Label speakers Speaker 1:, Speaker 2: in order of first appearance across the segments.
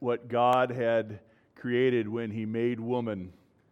Speaker 1: what God had created when He made woman.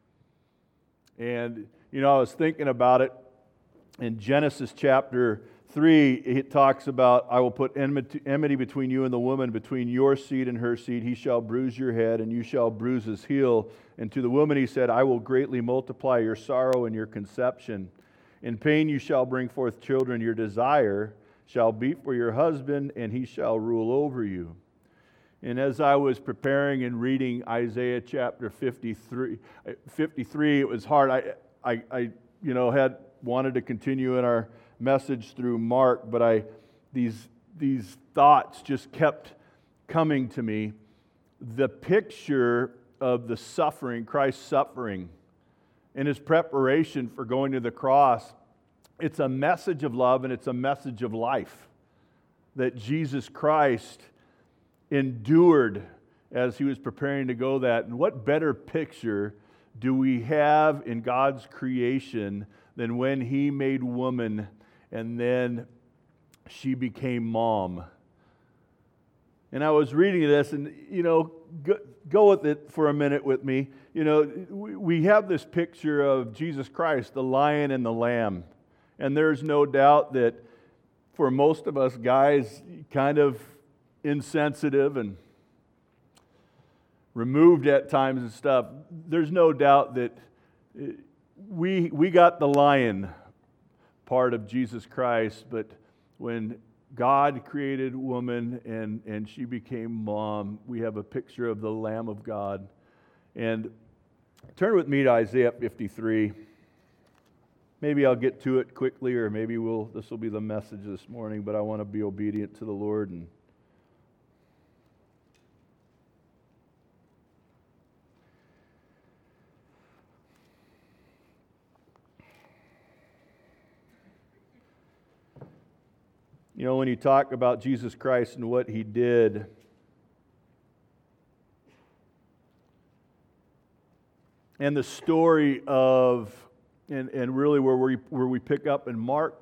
Speaker 1: And, I was thinking about it. In Genesis chapter 3, it talks about, I will put enmity between you and the woman, between your seed and her seed. He shall bruise your head, and you shall bruise his heel. And to the woman he said, I will greatly multiply your sorrow and your conception. In pain you shall bring forth children. Your desire shall be for your husband, and he shall rule over you. And as I was preparing and reading Isaiah chapter 53, it was hard. I had wanted to continue in our message through Mark, but these thoughts just kept coming to me. The picture of the suffering, Christ's suffering, and His preparation for going to the cross, it's a message of love and it's a message of life that Jesus Christ endured as He was preparing to go that. And what better picture do we have in God's creation than when He made woman and then she became mom? And I was reading this, and go with it for a minute with me. We have this picture of Jesus Christ, the lion and the lamb. And there's no doubt that for most of us guys, kind of insensitive and removed at times and stuff, there's no doubt that we got the lion part of Jesus Christ, but when God created woman and she became mom, we have a picture of the Lamb of God. And turn with me to Isaiah 53. Maybe I'll get to it quickly, or maybe this will be the message this morning, but I want to be obedient to the Lord. And when you talk about Jesus Christ and what He did, and the story of, and really where we pick up in Mark,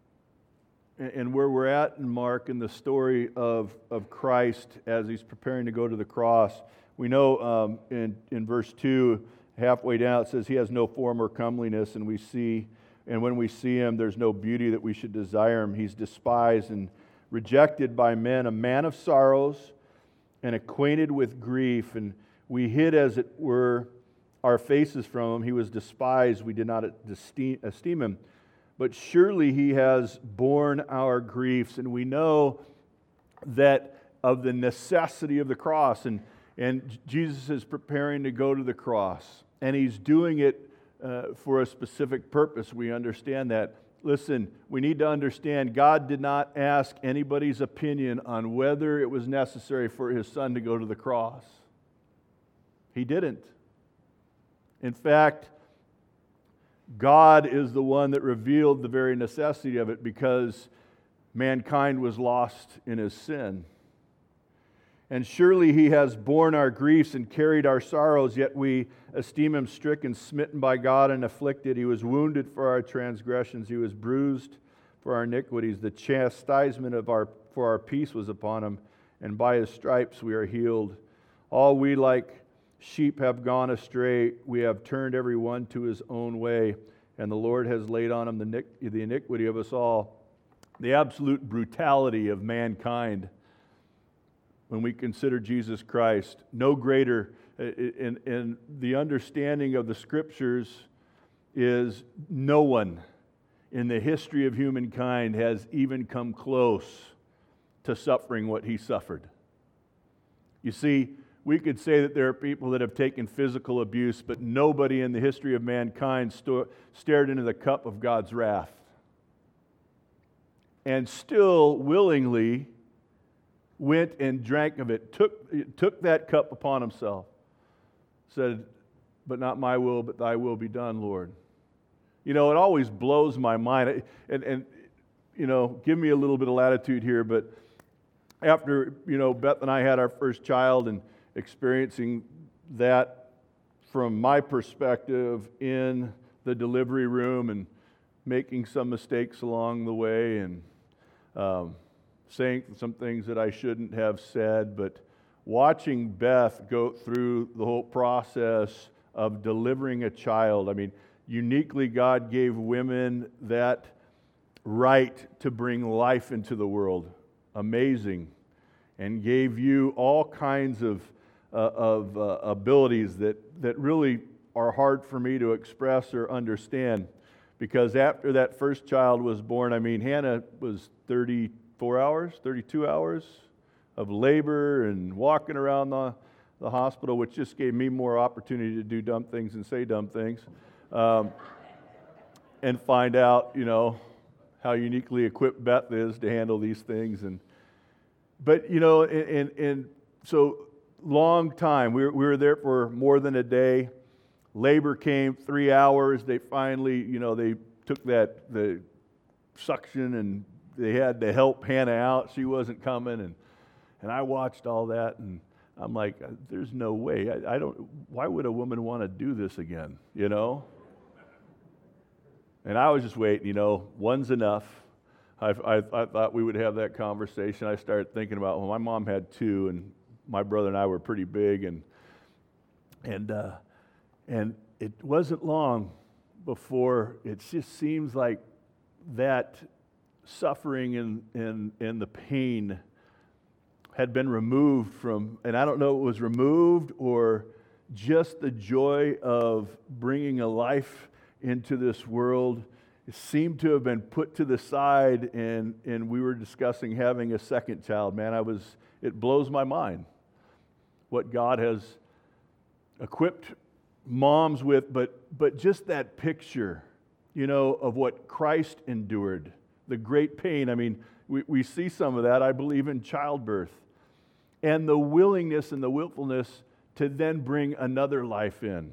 Speaker 1: and where we're at in Mark, in the story of Christ as He's preparing to go to the cross, we know in verse 2, halfway down, it says, He has no form or comeliness, and when we see Him, there's no beauty that we should desire Him. He's despised and rejected by men, a man of sorrows and acquainted with grief. And we hid, as it were, our faces from Him. He was despised. We did not esteem Him. But surely He has borne our griefs. And we know that of the necessity of the cross. And Jesus is preparing to go to the cross. And He's doing it for a specific purpose. We understand that. Listen, we need to understand God did not ask anybody's opinion on whether it was necessary for His Son to go to the cross. He didn't. In fact, God is the one that revealed the very necessity of it, because mankind was lost in his sin. And surely He has borne our griefs and carried our sorrows, yet we esteem Him stricken, smitten by God, and afflicted. He was wounded for our transgressions. He was bruised for our iniquities. The chastisement for our peace was upon Him, and by His stripes we are healed. All we like sheep have gone astray. We have turned every one to his own way, and the Lord has laid on Him the iniquity of us all. The absolute brutality of mankind. When we consider Jesus Christ, no greater, in the understanding of the Scriptures, is no one in the history of humankind has even come close to suffering what He suffered. You see, we could say that there are people that have taken physical abuse, but nobody in the history of mankind stared into the cup of God's wrath and still willingly went and drank of it, took that cup upon Himself, said, but not my will, but Thy will be done, Lord. It always blows my mind. And give me a little bit of latitude here, but after, Beth and I had our first child and experiencing that from my perspective in the delivery room and making some mistakes along the way and saying some things that I shouldn't have said, but watching Beth go through the whole process of delivering a child. I mean, uniquely, God gave women that right to bring life into the world. Amazing. And gave you all kinds of abilities that really are hard for me to express or understand. Because after that first child was born, I mean, Hannah was 34 hours, 32 hours of labor and walking around the hospital, which just gave me more opportunity to do dumb things and say dumb things. And find out, how uniquely equipped Beth is to handle these things. But so long time. We were there for more than a day. Labor came 3 hours. They finally, they took the suction and they had to help Hannah out. She wasn't coming, and I watched all that, and I'm like, there's no way. I don't. Why would a woman want to do this again? And I was just waiting. One's enough. I thought we would have that conversation. I started thinking about, my mom had two, and my brother and I were pretty big, and it wasn't long before it just seems like that suffering and the pain had been removed from, and I don't know if it was removed or just the joy of bringing a life into this world. It seemed to have been put to the side, and we were discussing having a second child. Man, it blows my mind what God has equipped moms with, but just that picture, of what Christ endured, the great pain. I mean, we see some of that, I believe, in childbirth, and the willingness and the willfulness to then bring another life in.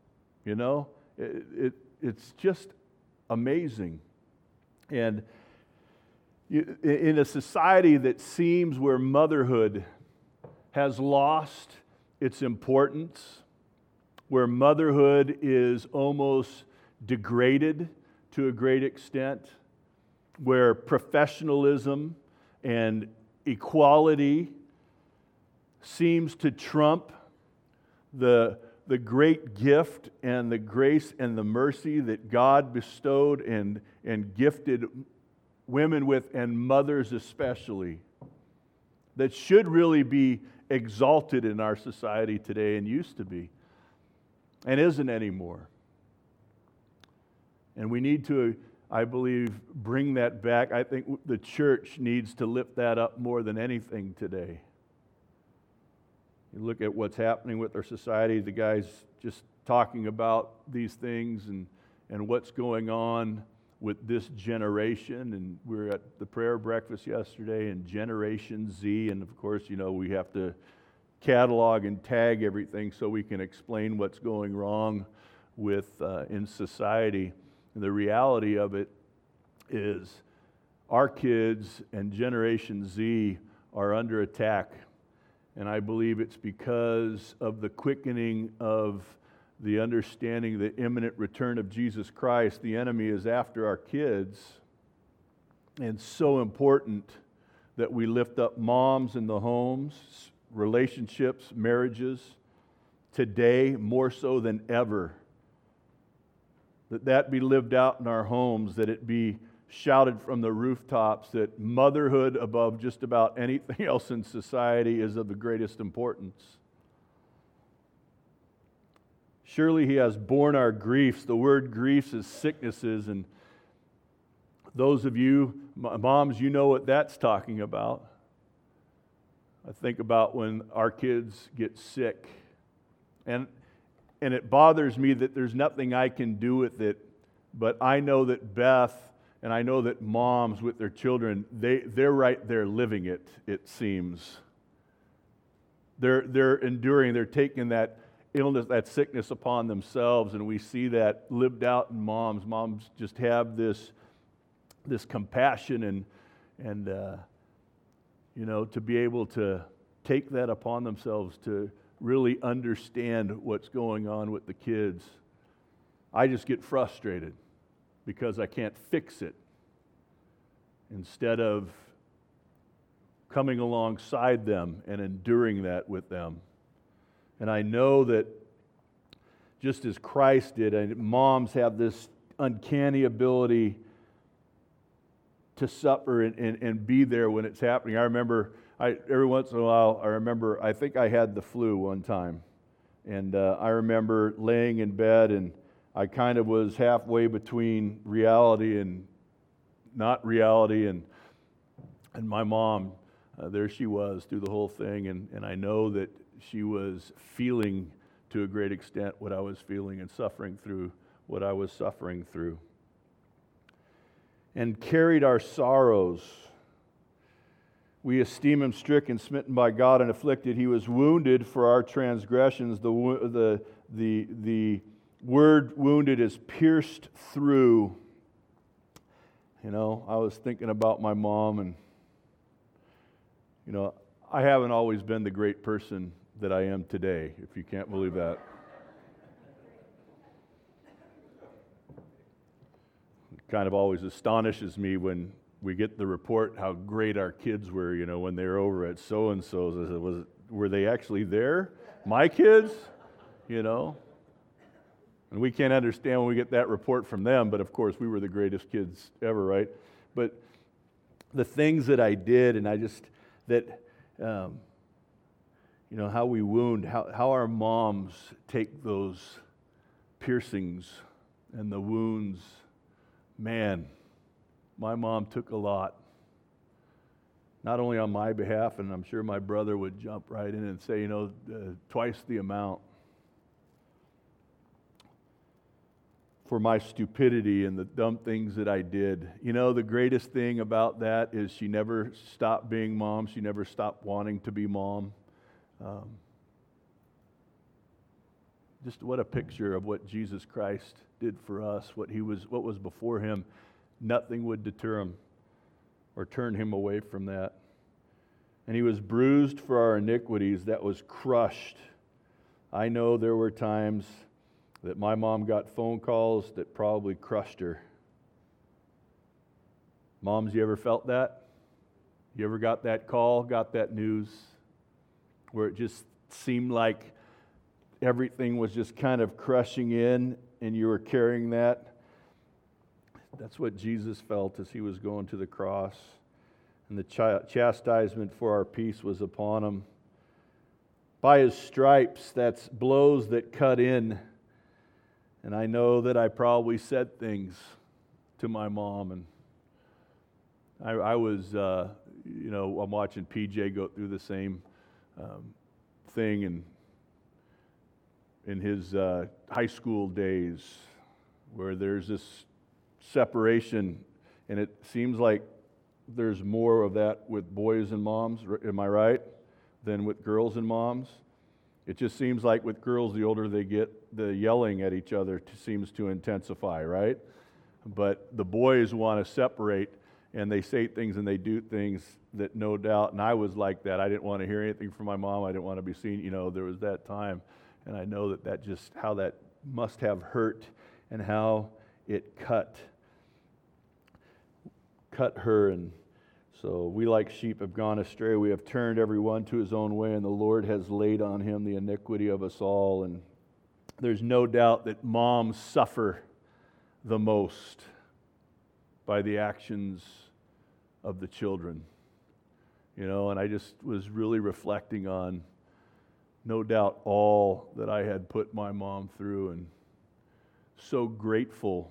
Speaker 1: It's just amazing. And in a society that seems where motherhood has lost its importance, where motherhood is almost degraded to a great extent, where professionalism and equality seems to trump the great gift and the grace and the mercy that God bestowed and gifted women with, and mothers especially, that should really be exalted in our society today and used to be, and isn't anymore. And we need to, I believe, bring that back. I think the church needs to lift that up more than anything today. You look at what's happening with our society, the guys just talking about these things and what's going on with this generation. And we were at the prayer breakfast yesterday, and Generation Z, and of course, we have to catalog and tag everything so we can explain what's going wrong with in society. And the reality of it is our kids and Generation Z are under attack. And I believe it's because of the quickening of the understanding of the imminent return of Jesus Christ. The enemy is after our kids. And so important that we lift up moms in the homes, relationships, marriages, today more so than ever. That be lived out in our homes, that it be shouted from the rooftops, that motherhood above just about anything else in society is of the greatest importance. Surely He has borne our griefs. The word griefs is sicknesses, and those of you, moms, you know what that's talking about. I think about when our kids get sick, and it bothers me that there's nothing I can do with it, but I know that Beth and I know that moms with their children, they're right there living it, it seems. They're enduring, they're taking that illness, that sickness upon themselves, and we see that lived out in moms. Moms just have this compassion and to be able to take that upon themselves to really understand what's going on with the kids. I just get frustrated because I can't fix it. Instead of coming alongside them and enduring that with them. And I know that just as Christ did, and moms have this uncanny ability to suffer and be there when it's happening. I remember, every once in a while, I think I had the flu one time. And I remember laying in bed, and I kind of was halfway between reality and not reality. And my mom, there she was through the whole thing. And I know that she was feeling to a great extent what I was feeling and suffering through what I was suffering through. And carried our sorrows. We esteem him stricken, smitten by God, and afflicted. He was wounded for our transgressions. The word wounded is pierced through. You know, I was thinking about my mom, and, you know, I haven't always been the great person that I am today, if you can't believe that. It kind of always astonishes me when we get the report how great our kids were, you know, when they were over at so-and-so's. I said, were they actually there? My kids? You know? And we can't understand when we get that report from them, but of course we were the greatest kids ever, right? But the things that I did, and I just, that, you know, how we wound, how our moms take those piercings and the wounds. Man, my mom took a lot. Not only on my behalf, and I'm sure my brother would jump right in and say, you know, twice the amount. For my stupidity and the dumb things that I did. You know, the greatest thing about that is she never stopped being mom. She never stopped wanting to be mom. Just what a picture of what Jesus Christ did for us, what was before him. Nothing would deter him or turn him away from that. And he was bruised for our iniquities, that was crushed. I know there were times that my mom got phone calls that probably crushed her. Moms, you ever felt that? You ever got that call, got that news, where it just seemed like everything was just kind of crushing in and you were carrying that? That's what Jesus felt as he was going to the cross. And the chastisement for our peace was upon him. By his stripes, that's blows that cut in. And I know that I probably said things to my mom. And I was, you know, I'm watching PJ go through the same thing in his high school days, where there's this separation, and it seems like there's more of that with boys and moms, am I right, than with girls and moms. It just seems like with girls, the older they get, the yelling at each other seems to intensify, right? But the boys want to separate, and they say things and they do things that no doubt, and I was like that. I didn't want to hear anything from my mom. I didn't want to be seen. You know, there was that time, and I know that just, how that must have hurt and how it cut her. And so we like sheep have gone astray. We have turned every one to his own way, and the Lord has laid on him the iniquity of us all. And there's no doubt that moms suffer the most by the actions of the children. You know, and I just was really reflecting on, no doubt, all that I had put my mom through, and so grateful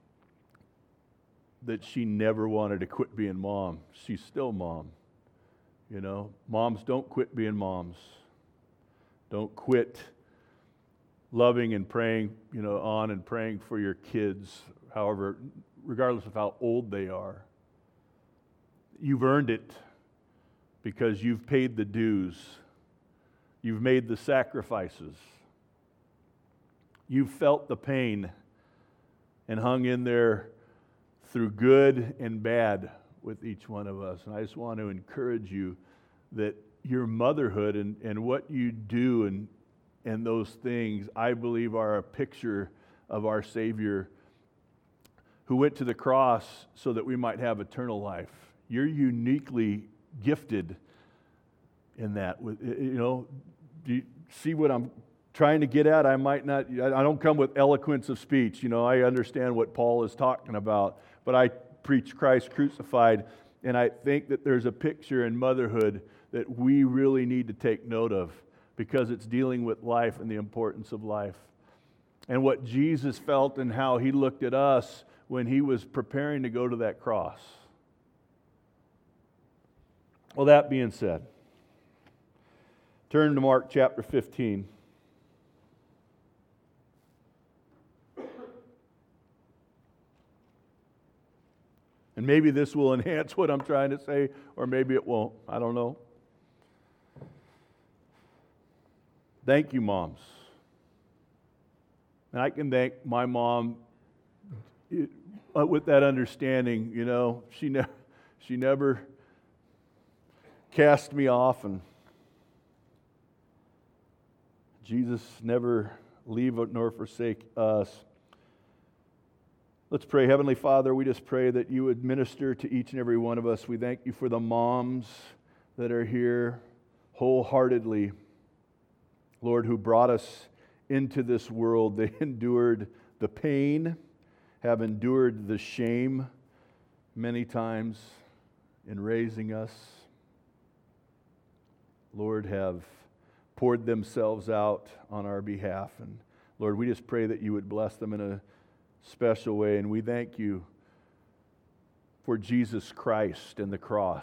Speaker 1: that she never wanted to quit being mom. She's still mom. You know, moms, don't quit being moms. Don't quit loving and praying, you know, on and praying for your kids, however, regardless of how old they are. You've earned it because you've paid the dues. You've made the sacrifices. You've felt the pain and hung in there through good and bad with each one of us. And I just want to encourage you that your motherhood and what you do and those things, I believe, are a picture of our Savior who went to the cross so that we might have eternal life. You're uniquely gifted in that. Do you see what I'm trying to get at? I don't come with eloquence of speech. I understand what Paul is talking about, but I preach Christ crucified, and I think that there's a picture in motherhood that we really need to take note of, because it's dealing with life and the importance of life. And what Jesus felt and how he looked at us when he was preparing to go to that cross. Well, that being said, turn to Mark chapter 15. And maybe this will enhance what I'm trying to say, or maybe it won't. I don't know. Thank you, moms. And I can thank my mom with that understanding. She never cast me off, and Jesus never leave nor forsake us. Let's pray. Heavenly Father, we just pray that you would minister to each and every one of us. We thank you for the moms that are here wholeheartedly, Lord, who brought us into this world. They endured the pain, have endured the shame many times in raising us. Lord, have poured themselves out on our behalf. And Lord, we just pray that you would bless them in a special way. And we thank you for Jesus Christ and the cross,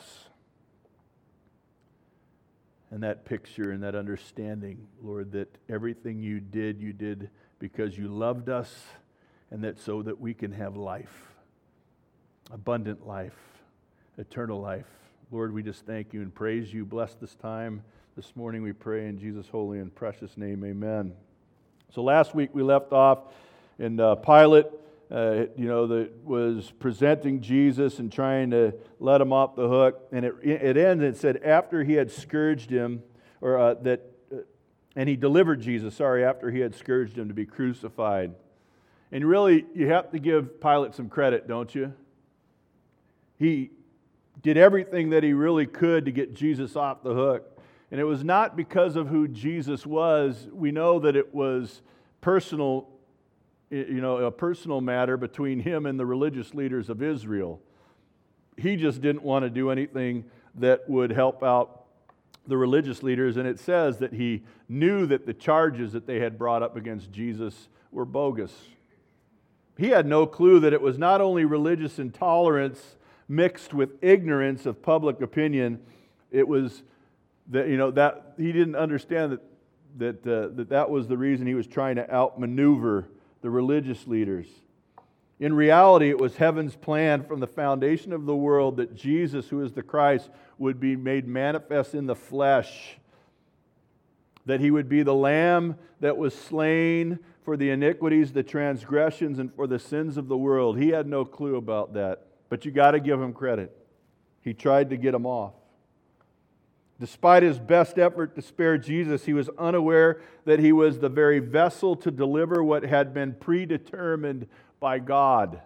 Speaker 1: and that picture and that understanding, Lord, that everything you did because you loved us, and that so that we can have life, abundant life, eternal life. Lord, we just thank you and praise you. Bless this time this morning, we pray in Jesus' holy and precious name, amen. So last week we left off in Pilate, that was presenting Jesus and trying to let him off the hook. And it ends, it said, after he had scourged him, and he delivered Jesus, after he had scourged him to be crucified. And really, you have to give Pilate some credit, don't you? He did everything that he really could to get Jesus off the hook. And it was not because of who Jesus was. We know that it was personal, a personal matter between him and the religious leaders of Israel. He just didn't want to do anything that would help out the religious leaders. And it says that he knew that the charges that they had brought up against Jesus were bogus. He had no clue that it was not only religious intolerance mixed with ignorance of public opinion. It was that he didn't understand that was the reason he was trying to outmaneuver the religious leaders. In reality, it was heaven's plan from the foundation of the world that Jesus, who is the Christ, would be made manifest in the flesh, that he would be the Lamb that was slain for the iniquities, the transgressions, and for the sins of the world. He had no clue about that, but you got to give him credit. He tried to get him off. Despite his best effort to spare Jesus, he was unaware that he was the very vessel to deliver what had been predetermined by God.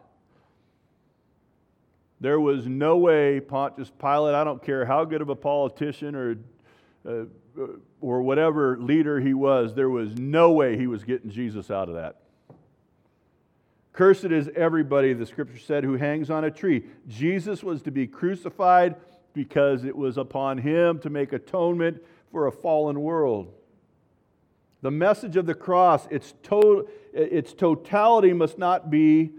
Speaker 1: There was no way Pontius Pilate, I don't care how good of a politician or whatever leader he was, there was no way he was getting Jesus out of that. Cursed is everybody, the Scripture said, who hangs on a tree. Jesus was to be crucified because it was upon him to make atonement for a fallen world. The message of the cross, its totality must not be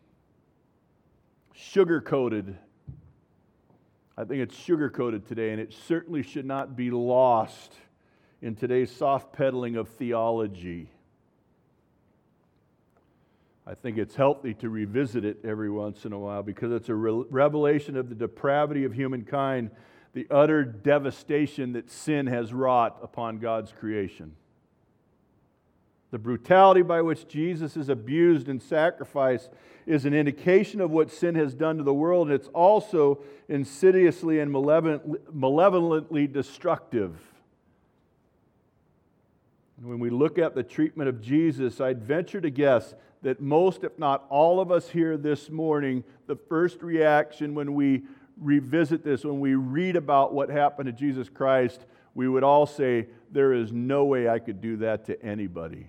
Speaker 1: sugar-coated. I think it's sugar-coated today, and it certainly should not be lost in today's soft peddling of theology. I think it's healthy to revisit it every once in a while because it's a revelation of the depravity of humankind, the utter devastation that sin has wrought upon God's creation. The brutality by which Jesus is abused and sacrificed is an indication of what sin has done to the world, and it's also insidiously and malevolently destructive. When we look at the treatment of Jesus, I'd venture to guess that most, if not all of us here this morning, the first reaction when we revisit this, when we read about what happened to Jesus Christ, we would all say, there is no way I could do that to anybody,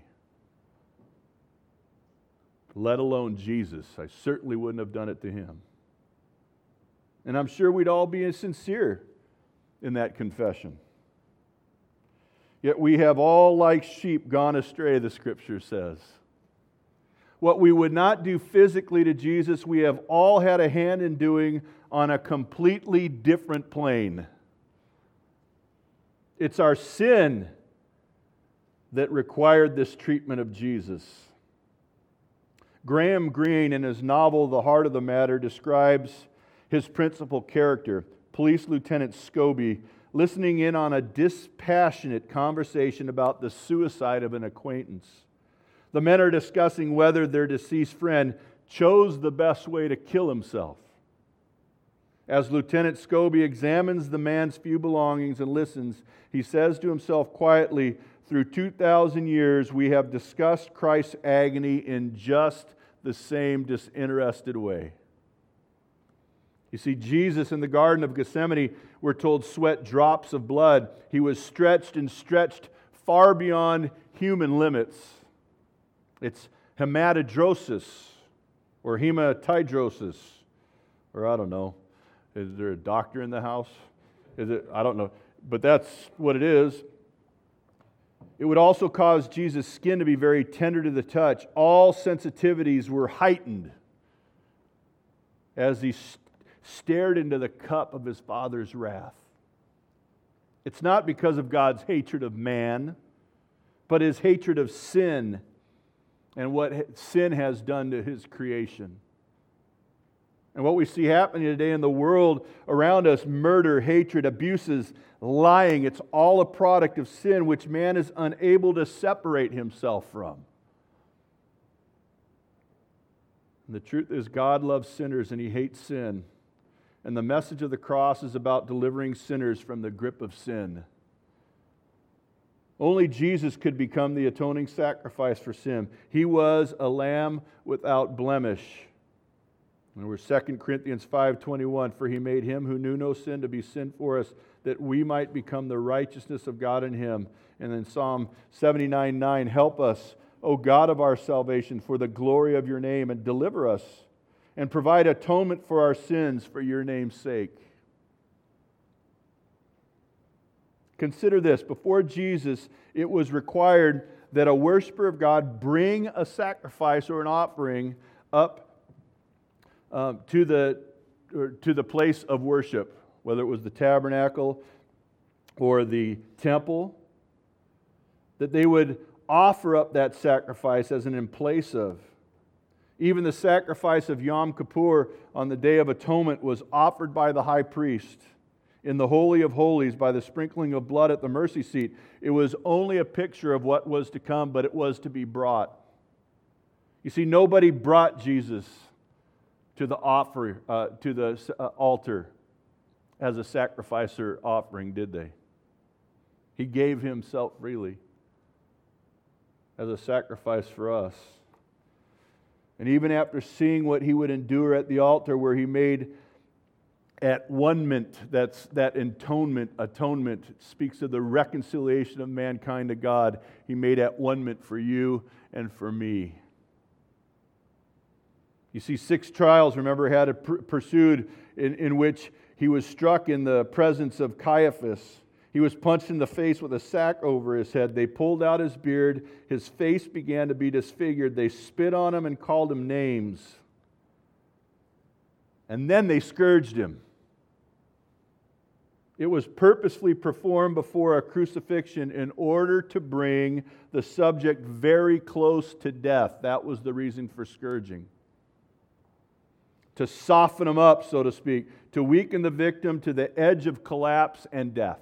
Speaker 1: let alone Jesus. I certainly wouldn't have done it to him. And I'm sure we'd all be sincere in that confession. Yet we have all, like sheep, gone astray, the Scripture says. What we would not do physically to Jesus, we have all had a hand in doing on a completely different plane. It's our sin that required this treatment of Jesus. Graham Greene, in his novel The Heart of the Matter, describes his principal character, Police Lieutenant Scobie, listening in on a dispassionate conversation about the suicide of an acquaintance. The men are discussing whether their deceased friend chose the best way to kill himself. As Lieutenant Scobie examines the man's few belongings and listens, he says to himself quietly, through 2,000 years, we have discussed Christ's agony in just the same disinterested way. You see, Jesus in the Garden of Gethsemane, we're told, sweat drops of blood. He was stretched and stretched far beyond human limits. It's hematidrosis or hematidrosis, or I don't know. Is there a doctor in the house? Is it? I don't know. But that's what it is. It would also cause Jesus' skin to be very tender to the touch. All sensitivities were heightened as he stared into the cup of his Father's wrath. It's not because of God's hatred of man, but his hatred of sin and what sin has done to his creation. And what we see happening today in the world around us, murder, hatred, abuses, lying, it's all a product of sin which man is unable to separate himself from. And the truth is, God loves sinners and he hates sin. And the message of the cross is about delivering sinners from the grip of sin. Only Jesus could become the atoning sacrifice for sin. He was a lamb without blemish. And we're 2 Corinthians 5:21, for he made him who knew no sin to be sin for us, that we might become the righteousness of God in him. And then Psalm 79:9, help us, O God of our salvation, for the glory of your name, and deliver us, and provide atonement for our sins for your name's sake. Consider this, before Jesus, it was required that a worshiper of God bring a sacrifice or an offering up to the place of worship, whether it was the tabernacle or the temple, that they would offer up that sacrifice as an in place of. Even the sacrifice of Yom Kippur on the Day of Atonement was offered by the high priest in the Holy of Holies by the sprinkling of blood at the mercy seat. It was only a picture of what was to come, but it was to be brought. You see, nobody brought Jesus to the altar as a sacrifice or offering, did they? He gave himself freely as a sacrifice for us. And even after seeing what he would endure at the altar, where he made at one-ment, that's that atonement speaks of the reconciliation of mankind to God. He made at one-ment for you and for me. You see, 6 trials, remember, had pursued in which he was struck in the presence of Caiaphas. He was punched in the face with a sack over his head. They pulled out his beard. His face began to be disfigured. They spit on him and called him names. And then they scourged him. It was purposefully performed before a crucifixion in order to bring the subject very close to death. That was the reason for scourging. To soften him up, so to speak, to weaken the victim to the edge of collapse and death.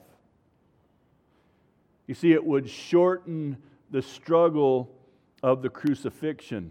Speaker 1: You see, it would shorten the struggle of the crucifixion.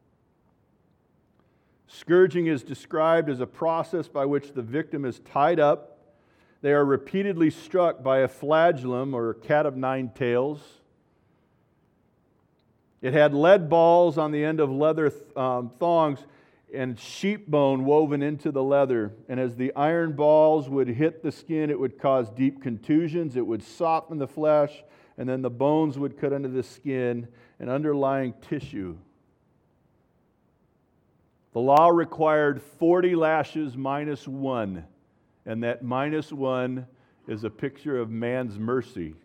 Speaker 1: Scourging is described as a process by which the victim is tied up. They are repeatedly struck by a flagellum or a cat of 9 tails. It had lead balls on the end of leather thongs, and sheep bone woven into the leather. And as the iron balls would hit the skin, it would cause deep contusions. It would soften the flesh, and then the bones would cut into the skin and underlying tissue. The law required 40 lashes minus one, and that minus one is a picture of man's mercy.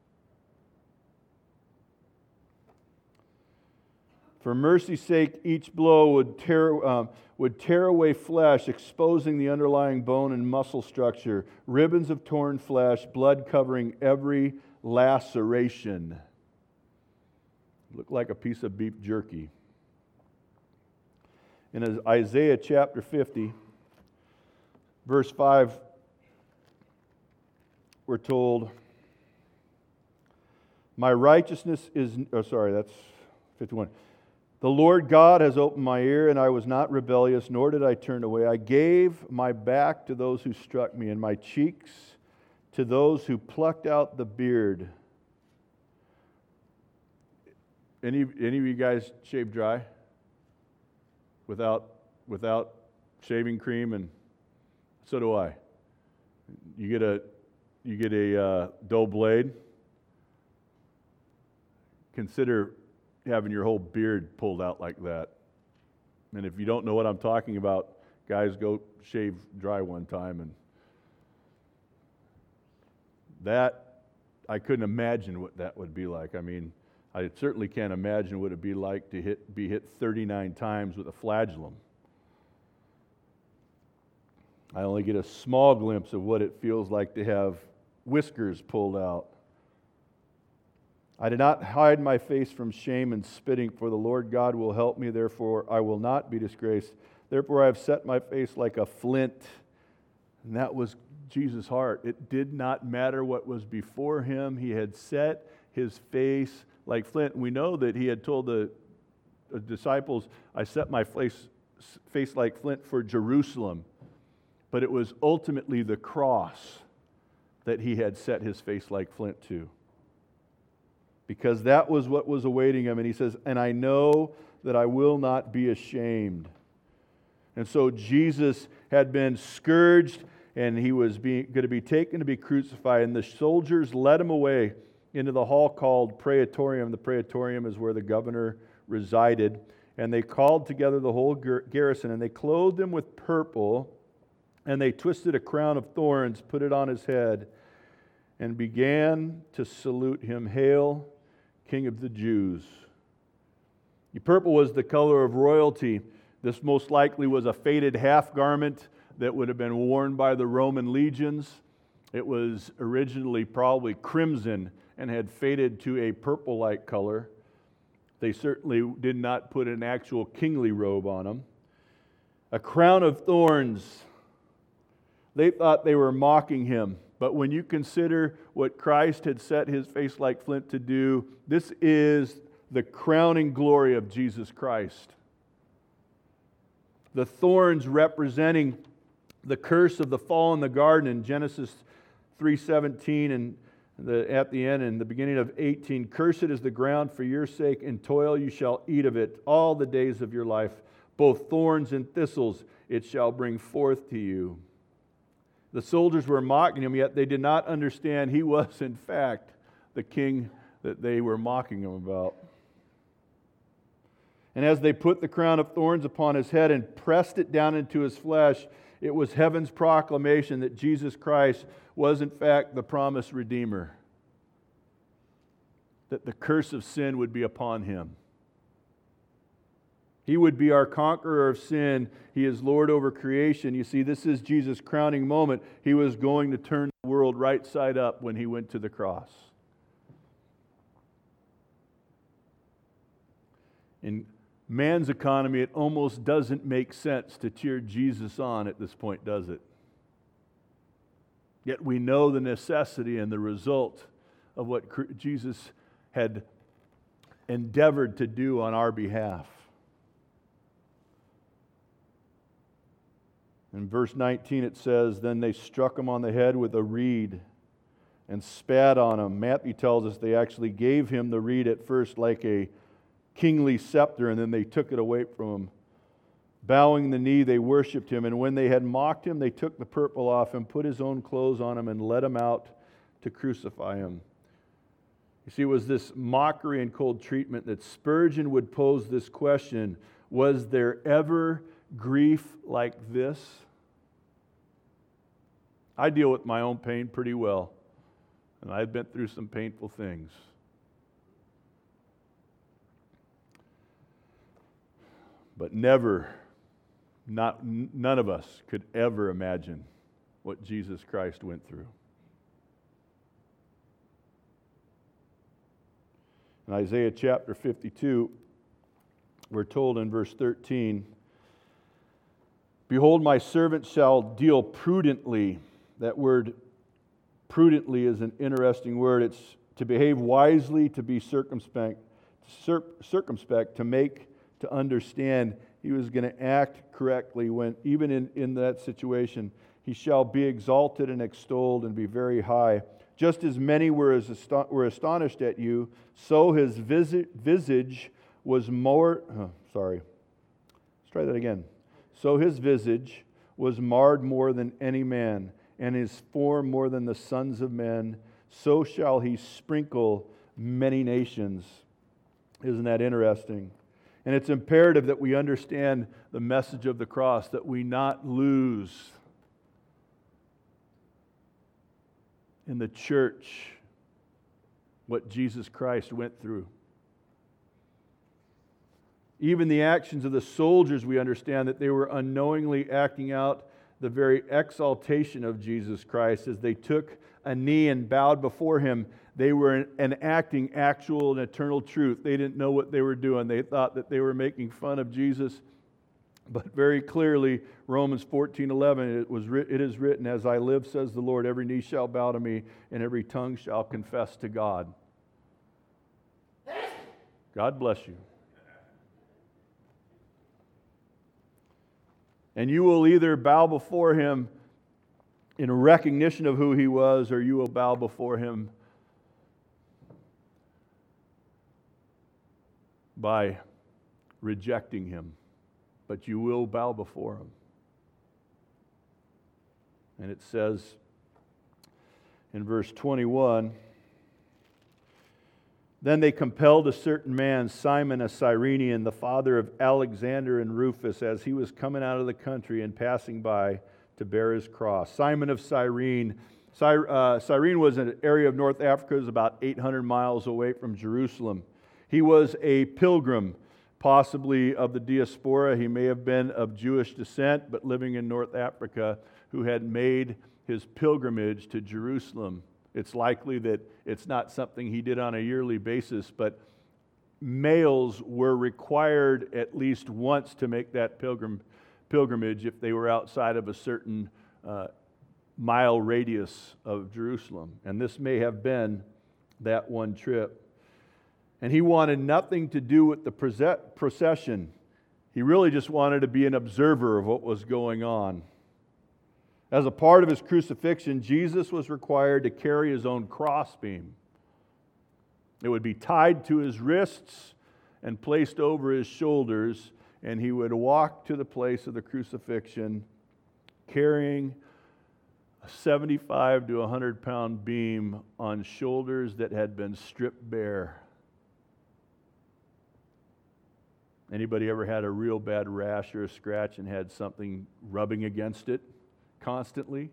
Speaker 1: For mercy's sake, each blow would tear away flesh, exposing the underlying bone and muscle structure. Ribbons of torn flesh, blood covering every laceration. Looked like a piece of beef jerky. In Isaiah chapter 50, verse 5, we're told, my righteousness is, that's 51. The Lord God has opened my ear, and I was not rebellious, nor did I turn away. I gave my back to those who struck me, and my cheeks to those who plucked out the beard. Any of you guys shave dry? Without shaving cream? And so do I. You get a dull blade. Consider having your whole beard pulled out like that. And if you don't know what I'm talking about, guys, go shave dry one time. And that, I couldn't imagine what that would be like. I mean, I certainly can't imagine what it'd be like to be hit 39 times with a flagellum. I only get a small glimpse of what it feels like to have whiskers pulled out. I did not hide my face from shame and spitting, for the Lord God will help me, therefore I will not be disgraced. Therefore I have set my face like a flint. And that was Jesus' heart. It did not matter what was before him. He had set his face like flint. And we know that he had told the disciples, I set my face like flint for Jerusalem. But it was ultimately the cross that he had set his face like flint to. Because that was what was awaiting him. And he says, and I know that I will not be ashamed. And so Jesus had been scourged, and he was going to be taken to be crucified. And the soldiers led him away into the hall called Praetorium. The Praetorium is where the governor resided. And they called together the whole garrison, and they clothed him with purple, and they twisted a crown of thorns, put it on his head, and began to salute him, Hail, King of the Jews. The purple was the color of royalty. This most likely was a faded half garment that would have been worn by the Roman legions. It was originally probably crimson and had faded to a purple-like color. They certainly did not put an actual kingly robe on him. A crown of thorns. They thought they were mocking him. But when you consider what Christ had set his face like flint to do, this is the crowning glory of Jesus Christ. The thorns representing the curse of the fall in the garden in Genesis 3:17 and at the end and the beginning of 18. Cursed is the ground for your sake, in toil you shall eat of it all the days of your life. Both thorns and thistles it shall bring forth to you. The soldiers were mocking him, yet they did not understand he was, in fact, the king that they were mocking him about. And as they put the crown of thorns upon his head and pressed it down into his flesh, it was heaven's proclamation that Jesus Christ was, in fact, the promised Redeemer. That the curse of sin would be upon him. He would be our conqueror of sin. He is Lord over creation. You see, this is Jesus' crowning moment. He was going to turn the world right side up when he went to the cross. In man's economy, it almost doesn't make sense to cheer Jesus on at this point, does it? Yet we know the necessity and the result of what Jesus had endeavored to do on our behalf. In verse 19 it says, Then they struck him on the head with a reed and spat on him. Matthew tells us they actually gave him the reed at first like a kingly scepter, and then they took it away from him Bowing the knee, they worshipped him, and when they had mocked him, they took the purple off him, put his own clothes on him, and led him out to crucify him. You see, it was this mockery and cold treatment that Spurgeon would pose this question: was there ever grief like this? I deal with my own pain pretty well, and I've been through some painful things. But never, none of us could ever imagine what Jesus Christ went through. In Isaiah chapter 52, we're told in verse 13, "Behold, my servant shall deal prudently." That word prudently is an interesting word. It's to behave wisely, to be circumspect, to make, to understand. He was going to act correctly when, even in that situation. He shall be exalted and extolled and be very high. Just as many were astonished at you, so his visage was more... Let's try that again. So his visage was marred more than any man, and his form more than the sons of men. So shall he sprinkle many nations. Isn't that interesting? And it's imperative that we understand the message of the cross, that we not lose in the church what Jesus Christ went through. Even the actions of the soldiers, we understand that they were unknowingly acting out the very exaltation of Jesus Christ. As they took a knee and bowed before him, they were enacting actual and eternal truth. They didn't know what they were doing. They thought that they were making fun of Jesus. But very clearly, Romans 14:11, it is written, "As I live, says the Lord, every knee shall bow to me, and every tongue shall confess to God." God bless you. And you will either bow before him in recognition of who he was, or you will bow before him by rejecting him. But you will bow before him. And it says in verse 21, "Then they compelled a certain man, Simon a Cyrenian, the father of Alexander and Rufus, as he was coming out of the country and passing by, to bear his cross." Simon of Cyrene. Cyrene was an area of North Africa. It was about 800 miles away from Jerusalem. He was a pilgrim, possibly of the diaspora. He may have been of Jewish descent, but living in North Africa, who had made his pilgrimage to Jerusalem. It's likely that it's not something he did on a yearly basis, but males were required at least once to make that pilgrimage if they were outside of a certain mile radius of Jerusalem. And this may have been that one trip. And he wanted nothing to do with the procession. He really just wanted to be an observer of what was going on. As a part of his crucifixion, Jesus was required to carry his own crossbeam. It would be tied to his wrists and placed over his shoulders, and he would walk to the place of the crucifixion carrying a 75 to 100-pound beam on shoulders that had been stripped bare. Anybody ever had a real bad rash or a scratch and had something rubbing against it constantly?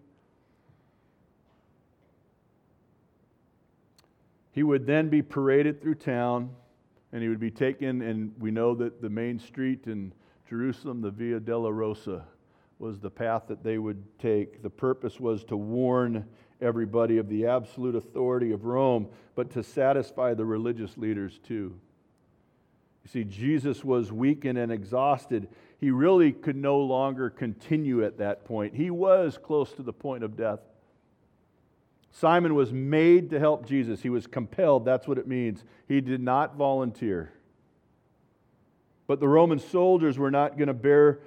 Speaker 1: He would then be paraded through town, and he would be taken, and we know that the main street in Jerusalem, the Via Dolorosa, was the path that they would take. The purpose was to warn everybody of the absolute authority of Rome, but to satisfy the religious leaders too. You see, Jesus was weakened and exhausted. He really could no longer continue at that point. He was close to the point of death. Simon was made to help Jesus. He was compelled. That's what it means. He did not volunteer. But the Roman soldiers were not going to bear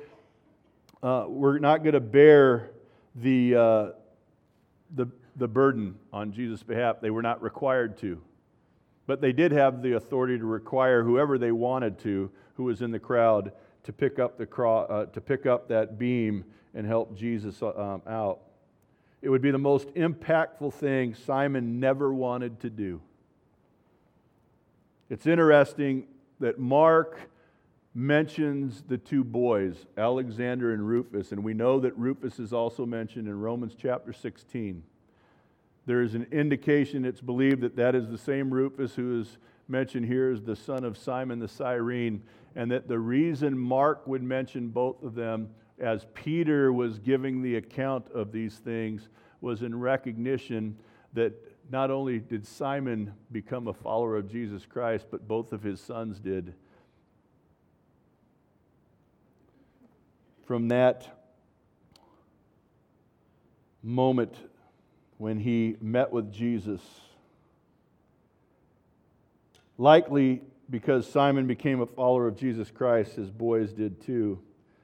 Speaker 1: the burden on Jesus' behalf. They were not required to. But they did have the authority to require whoever they wanted to, who was in the crowd, to pick up that beam and help Jesus out. It would be the most impactful thing Simon never wanted to do. It's interesting that Mark mentions the two boys, Alexander and Rufus, and we know that Rufus is also mentioned in Romans chapter 16. There is an indication, it's believed, that that is the same Rufus who is mentioned here as the son of Simon the Cyrene, and that the reason Mark would mention both of them as Peter was giving the account of these things was in recognition that not only did Simon become a follower of Jesus Christ, but both of his sons did. From that moment when he met with Jesus, likely because Simon became a follower of Jesus Christ, his boys did too.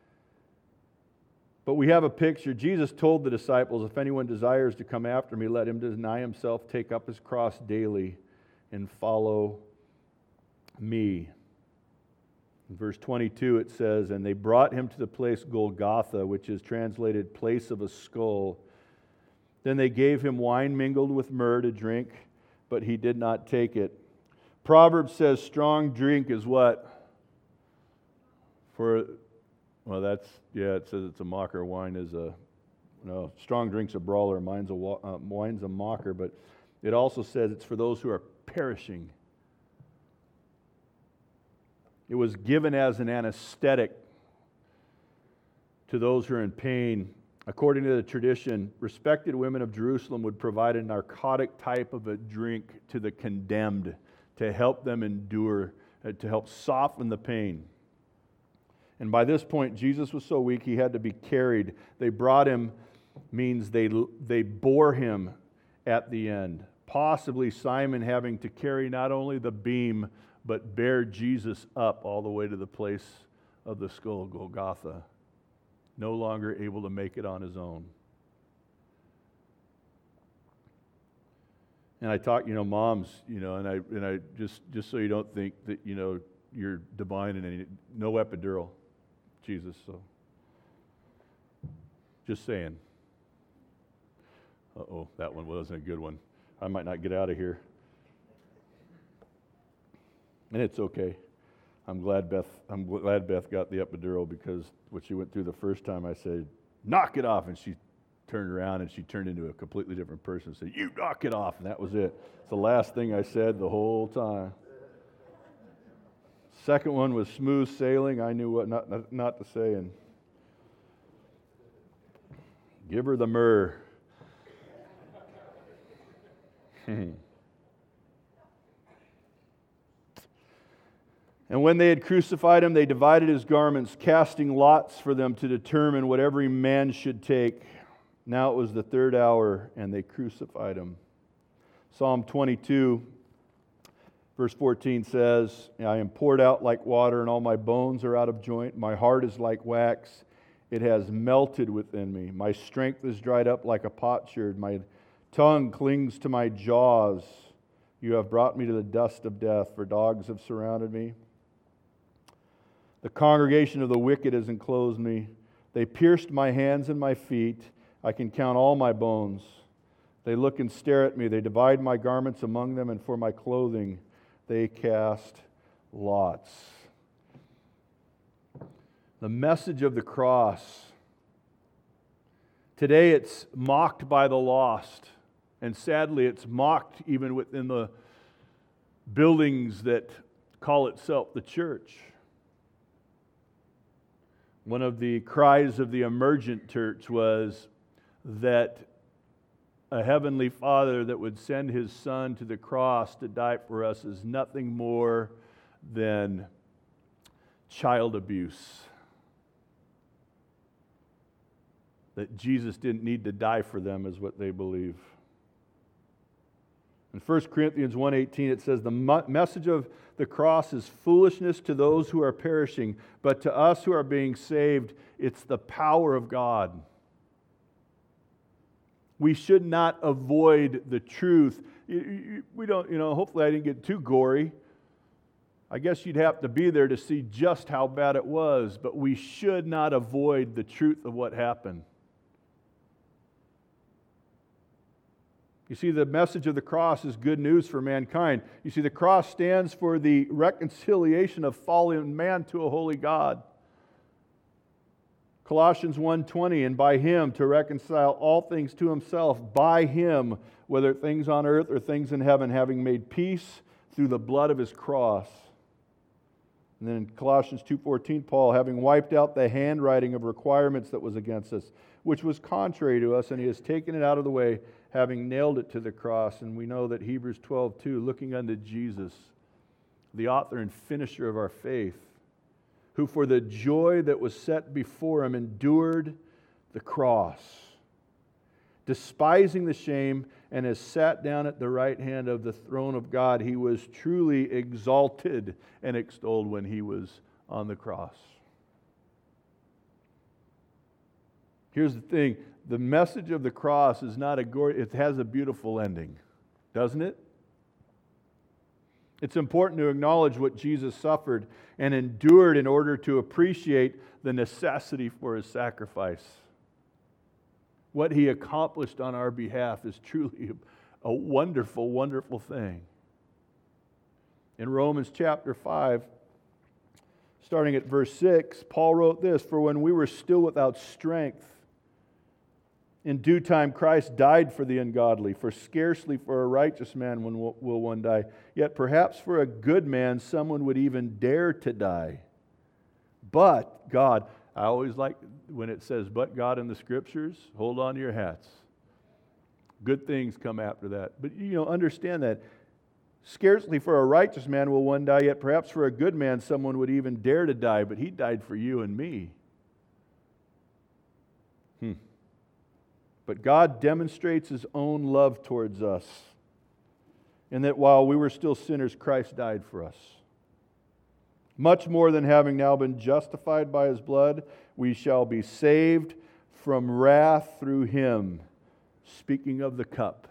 Speaker 1: But we have a picture. Jesus told the disciples, if anyone desires to come after me, let him deny himself, take up his cross daily, and follow me. In verse 22 it says, and they brought him to the place Golgotha, which is translated place of a skull. Then they gave him wine mingled with myrrh to drink, but he did not take it. Proverbs says strong drink is what? It says it's a mocker. Wine is strong drink's a brawler. Wine's a mocker, but it also says it's for those who are perishing. It was given as an anesthetic to those who are in pain. According to the tradition, respected women of Jerusalem would provide a narcotic type of a drink to the condemned to help them endure, to help soften the pain. And by this point, Jesus was so weak he had to be carried. They brought him, means they bore him at the end. Possibly Simon having to carry not only the beam, but bear Jesus up all the way to the place of the skull, Golgotha. No longer able to make it on his own. And I talk, moms, and I just so you don't think that, you're divine in any, no epidural, Jesus, so. Just saying. Uh-oh, that one wasn't a good one. I might not get out of here. And it's okay. I'm glad Beth got the epidural, because when she went through the first time, I said, knock it off. And she turned around and she turned into a completely different person and said, you knock it off. And that was it. It's the last thing I said the whole time. Second one was smooth sailing. I knew what not to say. And give her the myrrh. And when they had crucified him, they divided his garments, casting lots for them to determine what every man should take. Now it was the third hour, and they crucified him. Psalm 22, verse 14 says, I am poured out like water, and all my bones are out of joint. My heart is like wax. It has melted within me. My strength is dried up like a potsherd. My tongue clings to my jaws. You have brought me to the dust of death, for dogs have surrounded me. The congregation of the wicked has enclosed me. They pierced my hands and my feet. I can count all my bones. They look and stare at me. They divide my garments among them, and for my clothing they cast lots. The message of the cross. Today it's mocked by the lost, and sadly it's mocked even within the buildings that call itself the church. One of the cries of the emergent church was that a heavenly Father that would send His Son to the cross to die for us is nothing more than child abuse. That Jesus didn't need to die for them is what they believe. In 1 Corinthians 1:18 it says, the message of the cross is foolishness to those who are perishing, but to us who are being saved, it's the power of God. We should not avoid the truth. We don't, hopefully I didn't get too gory. I guess you'd have to be there to see just how bad it was, but we should not avoid the truth of what happened. You see, the message of the cross is good news for mankind. You see, the cross stands for the reconciliation of fallen man to a holy God. Colossians 1:20, and by Him to reconcile all things to Himself, by Him, whether things on earth or things in heaven, having made peace through the blood of His cross. And then in Colossians 2:14, Paul, having wiped out the handwriting of requirements that was against us, which was contrary to us, and He has taken it out of the way, having nailed it to the cross. And we know that Hebrews 12:2, looking unto Jesus, the author and finisher of our faith, who for the joy that was set before Him endured the cross, despising the shame, and has sat down at the right hand of the throne of God. He was truly exalted and extolled when He was on the cross. Here's the thing. The message of the cross is not it has a beautiful ending, doesn't it? It's important to acknowledge what Jesus suffered and endured in order to appreciate the necessity for His sacrifice. What He accomplished on our behalf is truly a wonderful, wonderful thing. In Romans chapter 5, starting at verse 6, Paul wrote this, "For when we were still without strength, in due time Christ died for the ungodly, for scarcely for a righteous man will one die. Yet perhaps for a good man someone would even dare to die. But God," I always like when it says "but God" in the Scriptures, hold on to your hats. Good things come after that. But understand that. "Scarcely for a righteous man will one die, yet perhaps for a good man someone would even dare to die. But He died for you and me." But God demonstrates His own love towards us, in that while we were still sinners, Christ died for us. Much more than having now been justified by His blood, we shall be saved from wrath through Him. Speaking of the cup.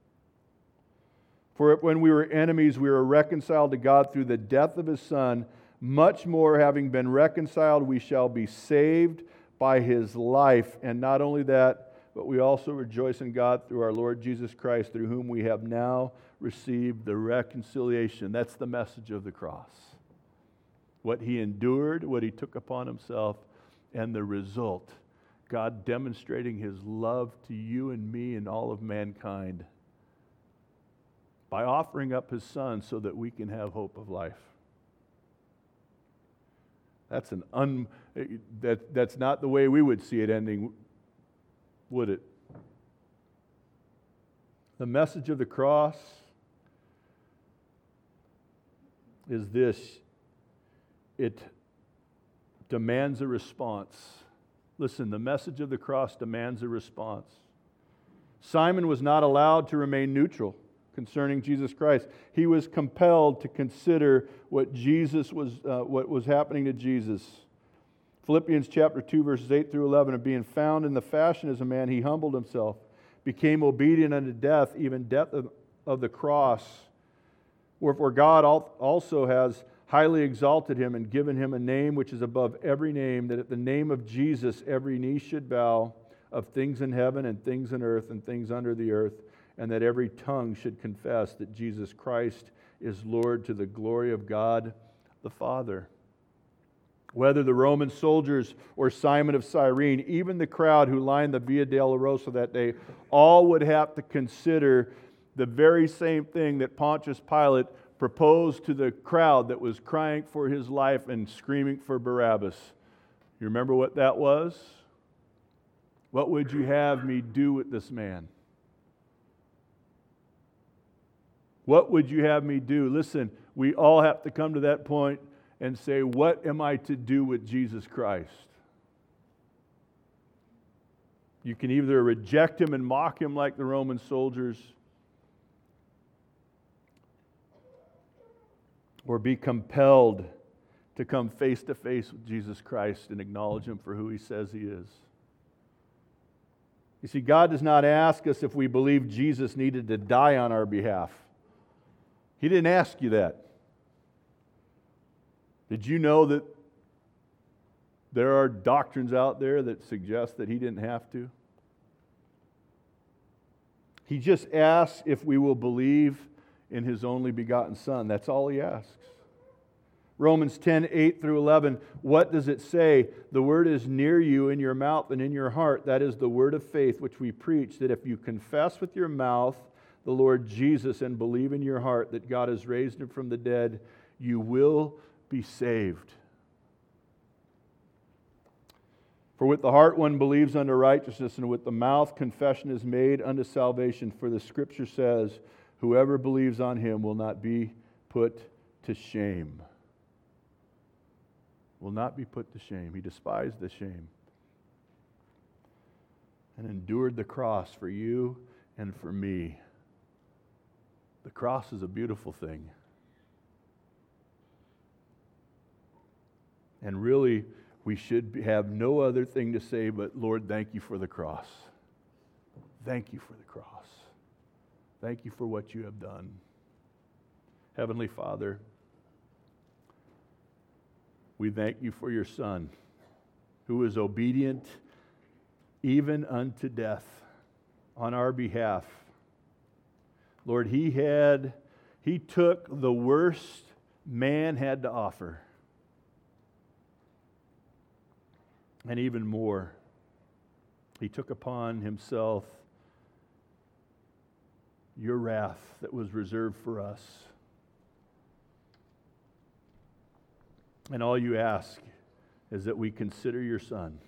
Speaker 1: "For when we were enemies, we were reconciled to God through the death of His Son. Much more, having been reconciled, we shall be saved by His life. And not only that, but we also rejoice in God through our Lord Jesus Christ, through whom we have now received the reconciliation." That's the message of the cross. What He endured, what He took upon Himself, and the result, God demonstrating His love to you and me and all of mankind by offering up His Son so that we can have hope of life. That's that's not the way we would see it ending, would it? The message of the cross is this: it demands a response. Listen, the message of the cross demands a response. Simon was not allowed to remain neutral concerning Jesus Christ. He was compelled to consider what was happening to Jesus. Philippians chapter 2, verses 8 through 11, "And being found in the fashion as a man, He humbled Himself, became obedient unto death, even death of the cross. Wherefore God also has highly exalted Him and given Him a name which is above every name, that at the name of Jesus every knee should bow, of things in heaven and things in earth and things under the earth, and that every tongue should confess that Jesus Christ is Lord, to the glory of God the Father." Whether the Roman soldiers or Simon of Cyrene, even the crowd who lined the Via Dolorosa that day, all would have to consider the very same thing that Pontius Pilate proposed to the crowd that was crying for his life and screaming for Barabbas. You remember what that was? "What would you have me do with this man?" What would you have me do? Listen, we all have to come to that point and say, what am I to do with Jesus Christ? You can either reject Him and mock Him like the Roman soldiers, or be compelled to come face to face with Jesus Christ and acknowledge Him for who He says He is. You see, God does not ask us if we believe Jesus needed to die on our behalf. He didn't ask you that. Did you know that there are doctrines out there that suggest that he didn't have to? He just asks if we will believe in his only begotten Son. That's all he asks. Romans 10:8-11, what does it say? The word is near you, in your mouth and in your heart. That is the word of faith which we preach, that if you confess with your mouth the Lord Jesus and believe in your heart that God has raised him from the dead, you will be saved. For with the heart one believes unto righteousness, and with the mouth confession is made unto salvation. For the Scripture says, whoever believes on him will not be put to shame. Will not be put to shame. He despised the shame and endured the cross for you and for me. The cross is a beautiful thing. And really, we should have no other thing to say but, Lord, thank you for the cross. Thank you for the cross. Thank you for what you have done. Heavenly Father, we thank you for your Son, who was obedient even unto death on our behalf. Lord, he took the worst man had to offer, and even more. He took upon himself your wrath that was reserved for us. And all you ask is that we consider your Son,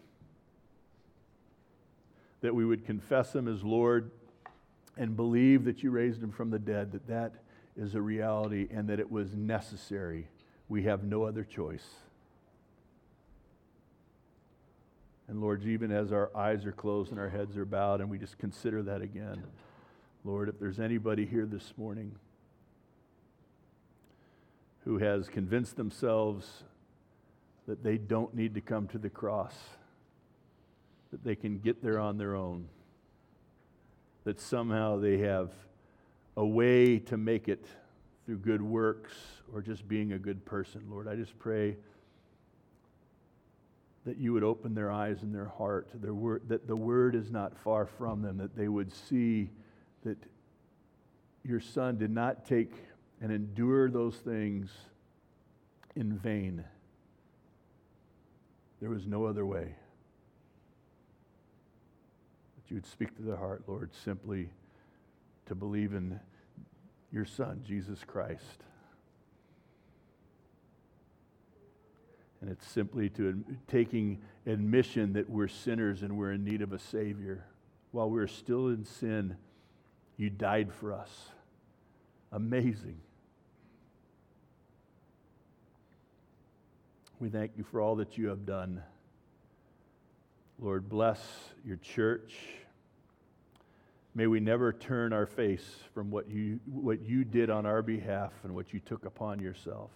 Speaker 1: that we would confess him as Lord and believe that you raised him from the dead, that is a reality and that it was necessary. We have no other choice. And Lord, even as our eyes are closed and our heads are bowed and we just consider that again, Lord, if there's anybody here this morning who has convinced themselves that they don't need to come to the cross, that they can get there on their own, that somehow they have a way to make it through good works or just being a good person, Lord, I just pray that you would open their eyes and their heart, that the word is not far from them, that they would see that your Son did not take and endure those things in vain. There was no other way. That you would speak to their heart, Lord, simply to believe in your Son, Jesus Christ. And it's simply to taking admission that we're sinners and we're in need of a Savior. While we're still in sin, you died for us. Amazing. We thank you for all that you have done. Lord, bless your church. May we never turn our face from what you did on our behalf and what you took upon yourself,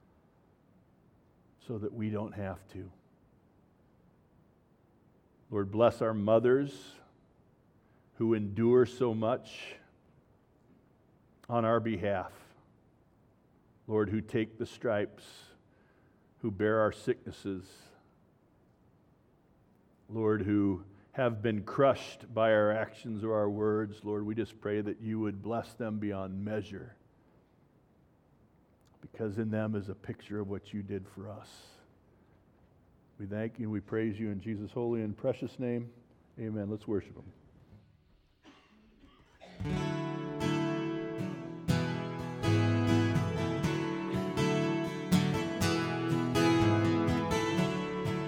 Speaker 1: so that we don't have to. Lord, bless our mothers who endure so much on our behalf. Lord, who take the stripes, who bear our sicknesses. Lord, who have been crushed by our actions or our words. Lord, we just pray that you would bless them beyond measure, because in them is a picture of what you did for us. We thank you and we praise you in Jesus' holy and precious name. Amen. Let's worship him.